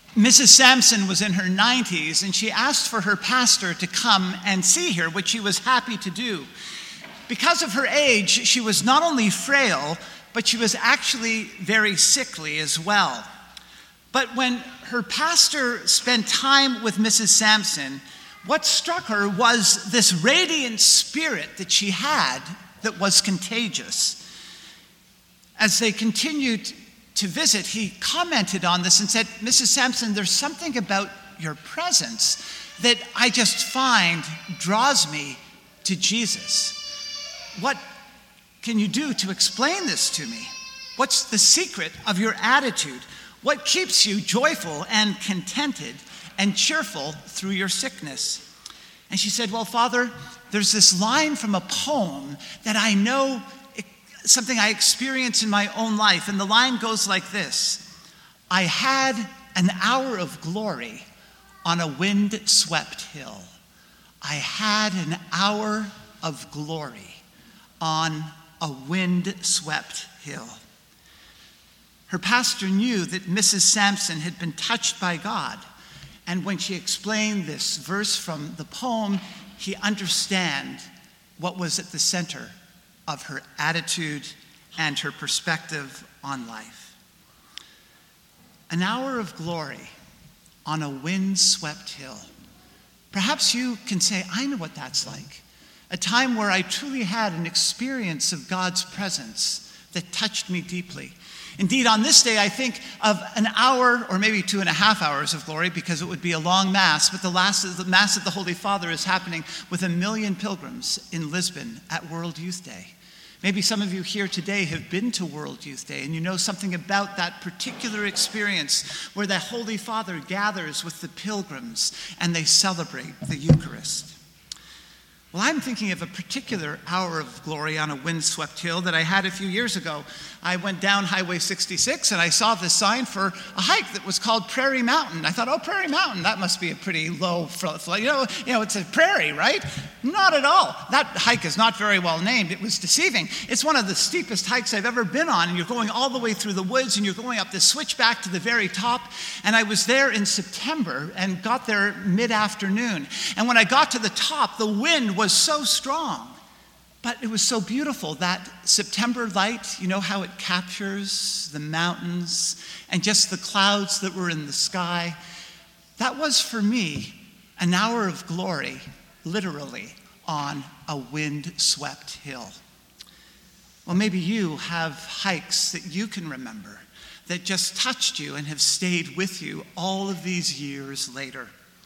Mrs. Sampson was in her 90s, and she asked for her pastor to come and see her, which he was happy to do. Because of her age, she was not only frail, but she was actually very sickly as well. But when her pastor spent time with Mrs. Sampson, what struck her was this radiant spirit that she had that was contagious. As they continued to visit, he commented on this and said, "Mrs. Sampson, there's something about your presence that I just find draws me to Jesus. What can you do to explain this to me? What's the secret of your attitude? What keeps you joyful and contented and cheerful through your sickness?" And she said, "Well, Father, there's this line from a poem that I know, something I experience in my own life. And the line goes like this: I had an hour of glory on a wind-swept hill. I had an hour of glory on a wind-swept hill." Her pastor knew that Mrs. Sampson had been touched by God. And when she explained this verse from the poem, he understood what was at the center of her attitude and her perspective on life. An hour of glory on a wind-swept hill. Perhaps you can say, "I know what that's like. A time where I truly had an experience of God's presence that touched me deeply." Indeed, on this day, I think of an hour or maybe 2.5 hours of glory, because it would be a long Mass, but the Mass of the Holy Father is happening with 1 million pilgrims in Lisbon at World Youth Day. Maybe some of you here today have been to World Youth Day, and you know something about that particular experience where the Holy Father gathers with the pilgrims and they celebrate the Eucharist. Well, I'm thinking of a particular hour of glory on a windswept hill that I had a few years ago. I went down Highway 66 and I saw this sign for a hike that was called Prairie Mountain. I thought, oh, Prairie Mountain, that must be a pretty low, you know, it's a prairie, right? Not at all. That hike is not very well named. It was deceiving. It's one of the steepest hikes I've ever been on, and you're going all the way through the woods and you're going up this switchback to the very top. And I was there in September and got there mid-afternoon. And when I got to the top, the wind was so strong, but it was so beautiful. That September light, you know how it captures the mountains and just the clouds that were in the sky. That was for me an hour of glory, literally, on a wind-swept hill. Well, maybe you have hikes that you can remember that just touched you and have stayed with you all of these years later.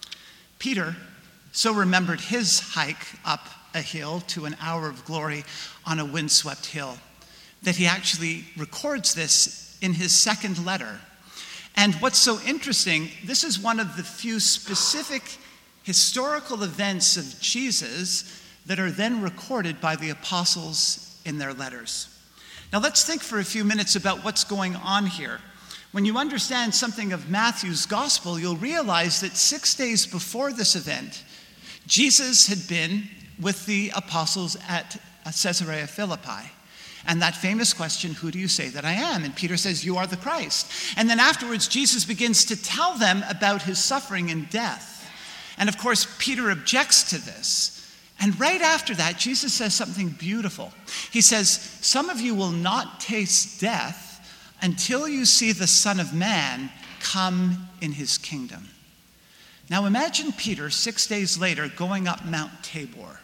Peter so remembered his hike up a hill to an hour of glory on a windswept hill that he actually records this in his second letter. And what's so interesting, this is one of the few specific historical events of Jesus that are then recorded by the apostles in their letters. Now let's think for a few minutes about what's going on here. When you understand something of Matthew's gospel, you'll realize that 6 days before this event, Jesus had been with the apostles at Caesarea Philippi. And that famous question, "Who do you say that I am?" And Peter says, "You are the Christ." And then afterwards, Jesus begins to tell them about his suffering and death. And of course, Peter objects to this. And right after that, Jesus says something beautiful. He says, "Some of you will not taste death until you see the Son of Man come in his kingdom." Now imagine Peter 6 days later going up Mount Tabor.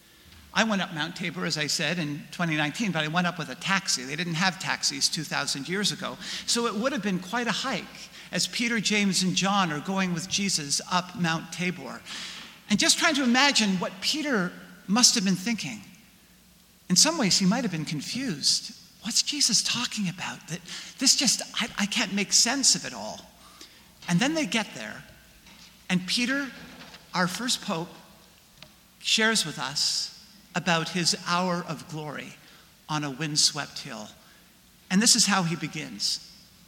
I went up Mount Tabor, as I said, in 2019, but I went up with a taxi. They didn't have taxis 2,000 years ago. So it would have been quite a hike as Peter, James, and John are going with Jesus up Mount Tabor. And just trying to imagine what Peter must have been thinking. In some ways, he might have been confused. What's Jesus talking about? That this just, I can't make sense of it all. And then they get there, and Peter, our first pope, shares with us about his hour of glory on a windswept hill. And this is how he begins.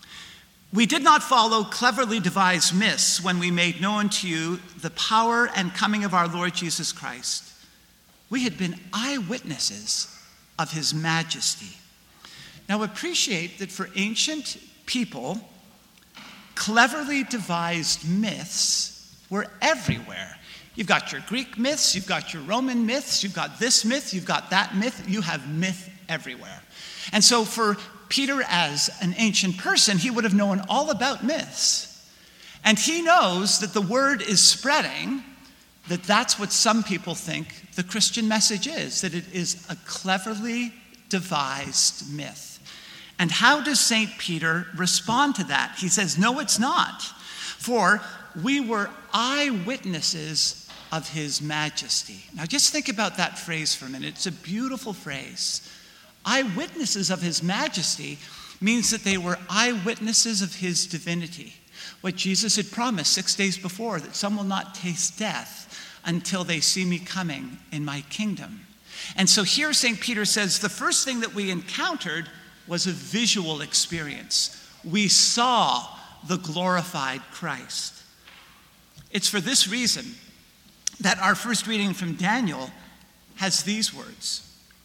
"We did not follow cleverly devised myths when we made known to you the power and coming of our Lord Jesus Christ. We had been eyewitnesses of his majesty." Now appreciate that for ancient people, cleverly devised myths were everywhere. You've got your Greek myths, you've got your Roman myths, you've got this myth, you've got that myth, you have myth everywhere. And so for Peter, as an ancient person, he would have known all about myths. And he knows that the word is spreading, that that's what some people think the Christian message is, that it is a cleverly devised myth. And how does St. Peter respond to that? He says, no, it's not. For we were eyewitnesses of his majesty. Now just think about that phrase for a minute. It's a beautiful phrase. Eyewitnesses of his majesty means that they were eyewitnesses of his divinity. What Jesus had promised 6 days before, that some will not taste death until they see me coming in my kingdom. And so here St. Peter says the first thing that we encountered was a visual experience. We saw the glorified Christ. It's for this reason that our first reading from Daniel has these words.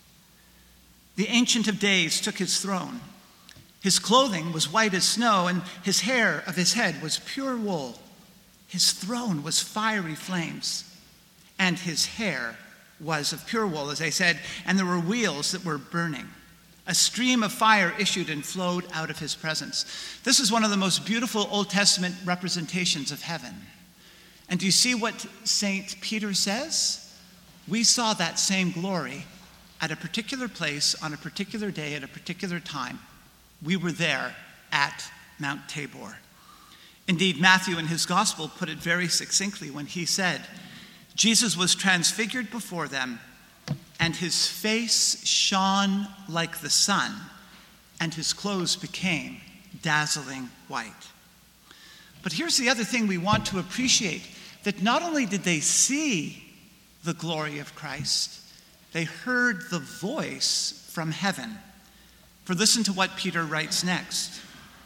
The Ancient of Days took his throne. His clothing was white as snow, and his hair of his head was pure wool. His throne was fiery flames, and his hair was of pure wool, as I said, and there were wheels that were burning. A stream of fire issued and flowed out of his presence. This is one of the most beautiful Old Testament representations of heaven. And do you see what St. Peter says? We saw that same glory at a particular place, on a particular day, at a particular time. We were there at Mount Tabor. Indeed, Matthew in his gospel put it very succinctly when he said, Jesus was transfigured before them, and his face shone like the sun, and his clothes became dazzling white. But here's the other thing we want to appreciate, that not only did they see the glory of Christ, they heard the voice from heaven. For listen to what Peter writes next.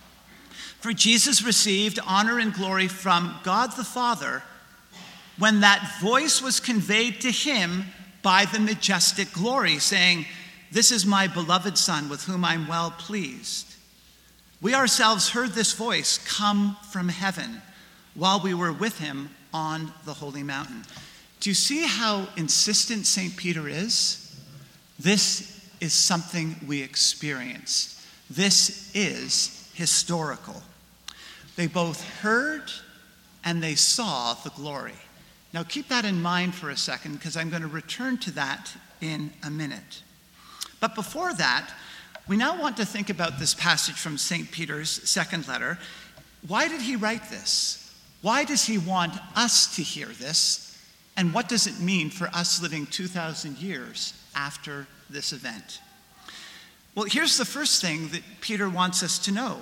For Jesus received honor and glory from God the Father when that voice was conveyed to him by the majestic glory, saying, "This is my beloved Son, with whom I'm well pleased." We ourselves heard this voice come from heaven while we were with him on the holy mountain. Do you see how insistent St. Peter is? This is something we experienced. This is historical. They both heard and they saw the glory. Now keep that in mind for a second, because I'm going to return to that in a minute. But before that, we now want to think about this passage from St. Peter's second letter. Why did he write this? Why does he want us to hear this? And what does it mean for us living 2,000 years after this event? Well, here's the first thing that Peter wants us to know.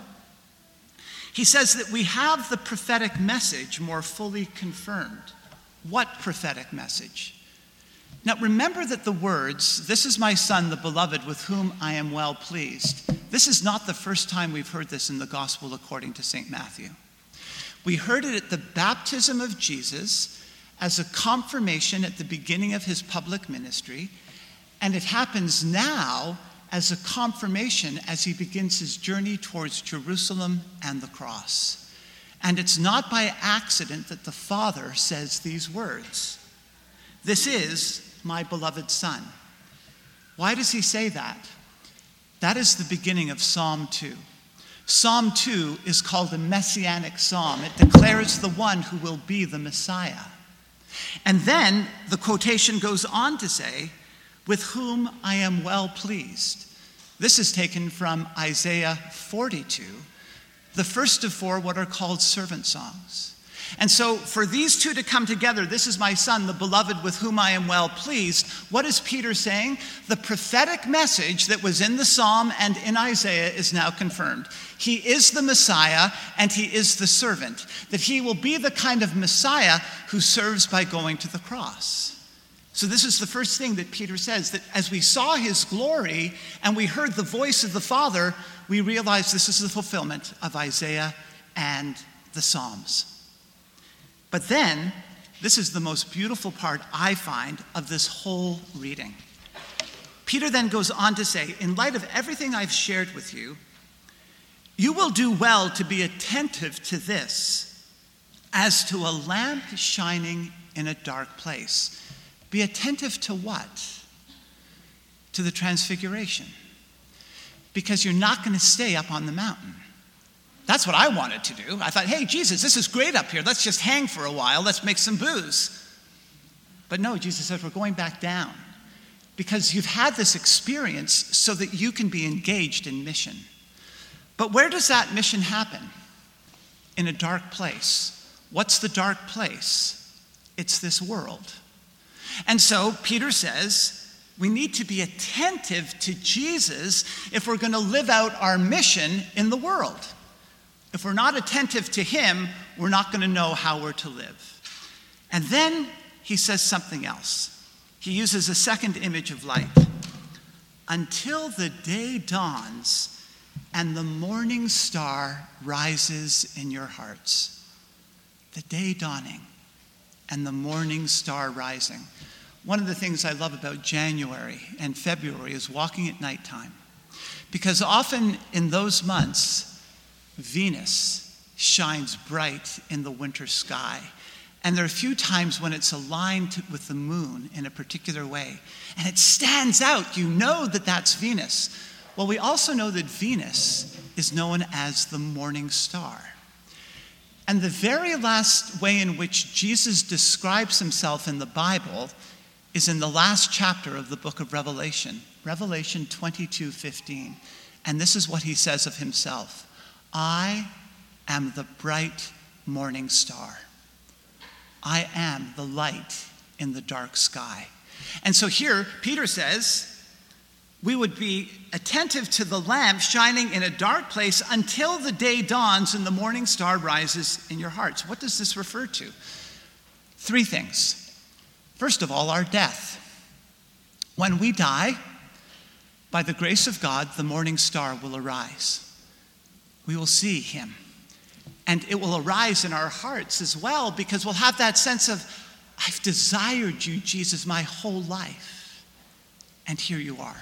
He says that we have the prophetic message more fully confirmed. What prophetic message? Now remember that the words, "This is my Son, the beloved, with whom I am well pleased," this is not the first time we've heard this in the gospel according to St. Matthew. We heard it at the baptism of Jesus as a confirmation at the beginning of his public ministry, and it happens now as a confirmation as he begins his journey towards Jerusalem and the cross. And it's not by accident that the Father says these words. "This is my beloved Son." Why does he say that? That is the beginning of Psalm 2. Psalm 2 is called a messianic psalm. It declares the one who will be the Messiah. And then the quotation goes on to say, "with whom I am well pleased." This is taken from Isaiah 42, the first of four what are called servant songs. And so for these two to come together, "This is my Son, the beloved, with whom I am well pleased," what is Peter saying? The prophetic message that was in the psalm and in Isaiah is now confirmed. He is the Messiah and he is the servant. That he will be the kind of Messiah who serves by going to the cross. So this is the first thing that Peter says, that as we saw his glory and we heard the voice of the Father, we realize this is the fulfillment of Isaiah and the Psalms. But then, this is the most beautiful part I find of this whole reading. Peter then goes on to say, in light of everything I've shared with you, You will do well to be attentive to this, as to a lamp shining in a dark place. Be attentive to what? To the transfiguration. Because you're not going to stay up on the mountain. That's what I wanted to do. I thought, hey, Jesus, this is great up here. Let's just hang for a while. Let's make some booze. But no, Jesus said, we're going back down. Because you've had this experience so that you can be engaged in mission. But where does that mission happen? In a dark place. What's the dark place? It's this world. And so Peter says, we need to be attentive to Jesus if we're going to live out our mission in the world. If we're not attentive to him, we're not going to know how we're to live. And then he says something else. He uses a second image of light. Until the day dawns and the morning star rises in your hearts. The day dawning and the morning star rising. One of the things I love about January and February is walking at nighttime. Because often in those months, Venus shines bright in the winter sky. And there are a few times when it's aligned with the moon in a particular way. And it stands out. You know that that's Venus. Well, we also know that Venus is known as the morning star. And the very last way in which Jesus describes himself in the Bible is in the last chapter of the book of Revelation, Revelation 22:15. And this is what he says of himself. I am the bright morning star. I am the light in the dark sky. And so here, Peter says, we would be attentive to the lamp shining in a dark place until the day dawns and the morning star rises in your hearts. What does this refer to? Three things. First of all, our death. When we die, by the grace of God, the morning star will arise. We will see him. And it will arise in our hearts as well, because we'll have that sense of, I've desired you, Jesus, my whole life. And here you are.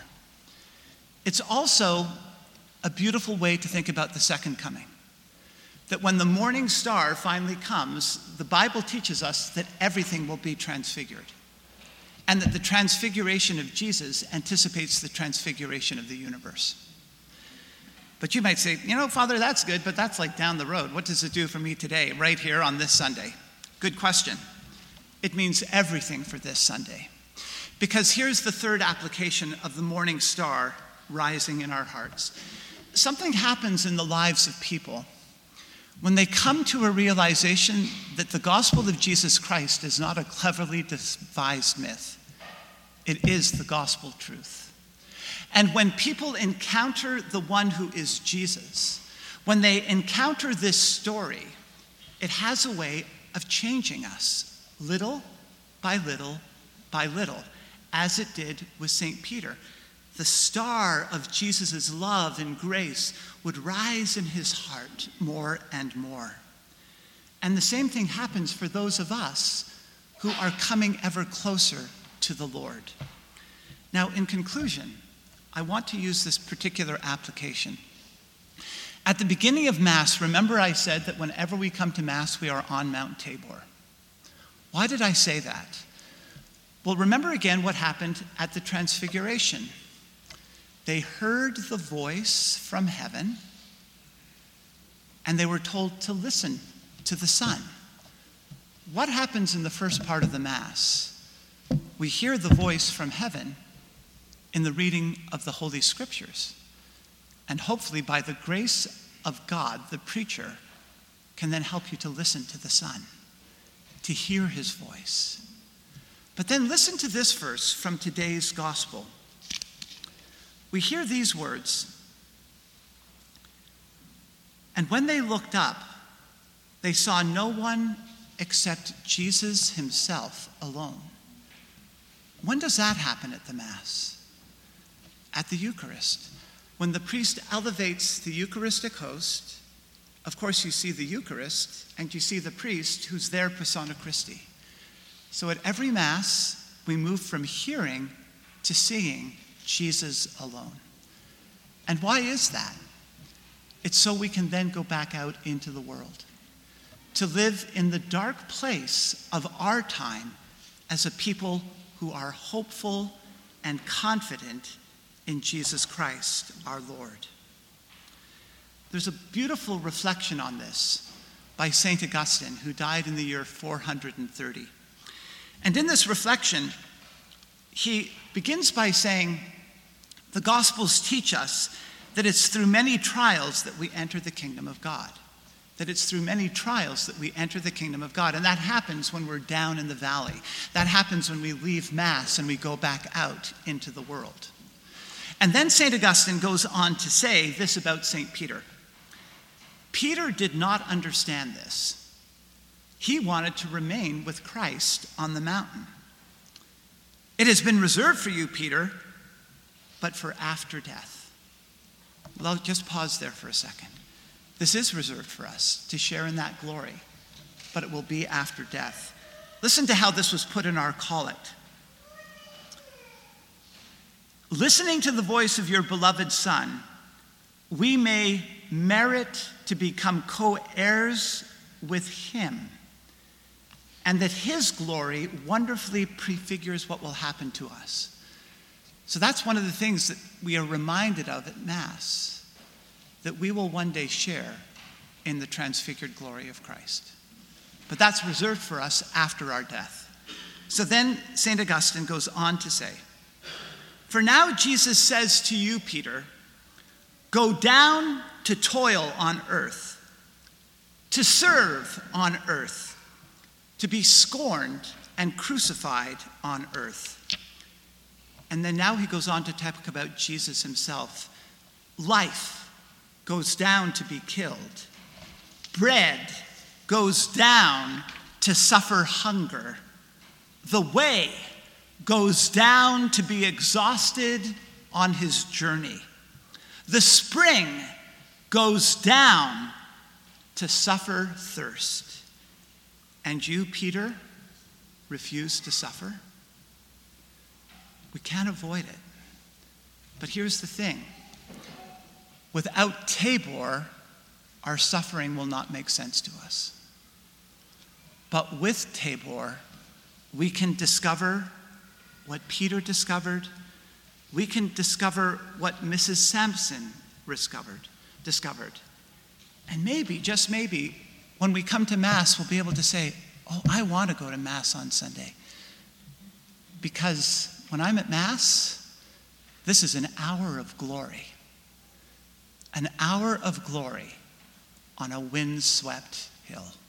It's also a beautiful way to think about the second coming. That when the morning star finally comes, the Bible teaches us that everything will be transfigured. And that the transfiguration of Jesus anticipates the transfiguration of the universe. But you might say, Father, that's good, but that's like down the road. What does it do for me today, right here on this Sunday? Good question. It means everything for this Sunday. Because here's the third application of the morning star rising in our hearts. Something happens in the lives of people when they come to a realization that the gospel of Jesus Christ is not a cleverly devised myth. It is the gospel truth. And when people encounter the one who is Jesus, when they encounter this story, it has a way of changing us little by little by little, as it did with St. Peter. The star of Jesus' love and grace would rise in his heart more and more. And the same thing happens for those of us who are coming ever closer to the Lord. Now, in conclusion, I want to use this particular application. At the beginning of Mass, remember I said that whenever we come to Mass, we are on Mount Tabor. Why did I say that? Well, remember again what happened at the Transfiguration. They heard the voice from heaven, and they were told to listen to the Son. What happens in the first part of the Mass? We hear the voice from heaven in the reading of the Holy Scriptures. And hopefully by the grace of God, the preacher can then help you to listen to the Son, to hear his voice. But then listen to this verse from today's gospel. We hear these words. And when they looked up, they saw no one except Jesus himself alone. When does that happen at the Mass? At the Eucharist. When the priest elevates the Eucharistic host, of course you see the Eucharist and you see the priest who's there persona Christi. So at every Mass, we move from hearing to seeing Jesus alone. And why is that? It's so we can then go back out into the world, to live in the dark place of our time as a people who are hopeful and confident in Jesus Christ, our Lord. There's a beautiful reflection on this by St. Augustine, who died in the year 430. And in this reflection, he begins by saying, the Gospels teach us that it's through many trials that we enter the kingdom of God. That it's through many trials that we enter the kingdom of God. And that happens when we're down in the valley. That happens when we leave Mass and we go back out into the world. And then St. Augustine goes on to say this about St. Peter. Peter did not understand this. He wanted to remain with Christ on the mountain. It has been reserved for you, Peter, but for after death. Well, I'll just pause there for a second. This is reserved for us to share in that glory, but it will be after death. Listen to how this was put in our collect. Listening to the voice of your beloved Son, we may merit to become co-heirs with him, and that his glory wonderfully prefigures what will happen to us. So that's one of the things that we are reminded of at Mass, that we will one day share in the transfigured glory of Christ. But that's reserved for us after our death. So then St. Augustine goes on to say, for now Jesus says to you, Peter, go down to toil on earth, to serve on earth, to be scorned and crucified on earth. And then now he goes on to talk about Jesus himself. Life goes down to be killed. Bread goes down to suffer hunger. The way goes down to be exhausted on his journey. The spring goes down to suffer thirst. And you, Peter, refuse to suffer? We can't avoid it. But here's the thing. Without Tabor, our suffering will not make sense to us. But with Tabor, we can discover what Peter discovered. We can discover what Mrs. Sampson discovered. And maybe, just maybe, when we come to Mass, we'll be able to say, oh, I want to go to Mass on Sunday. Because when I'm at Mass, this is an hour of glory. An hour of glory on a wind-swept hill.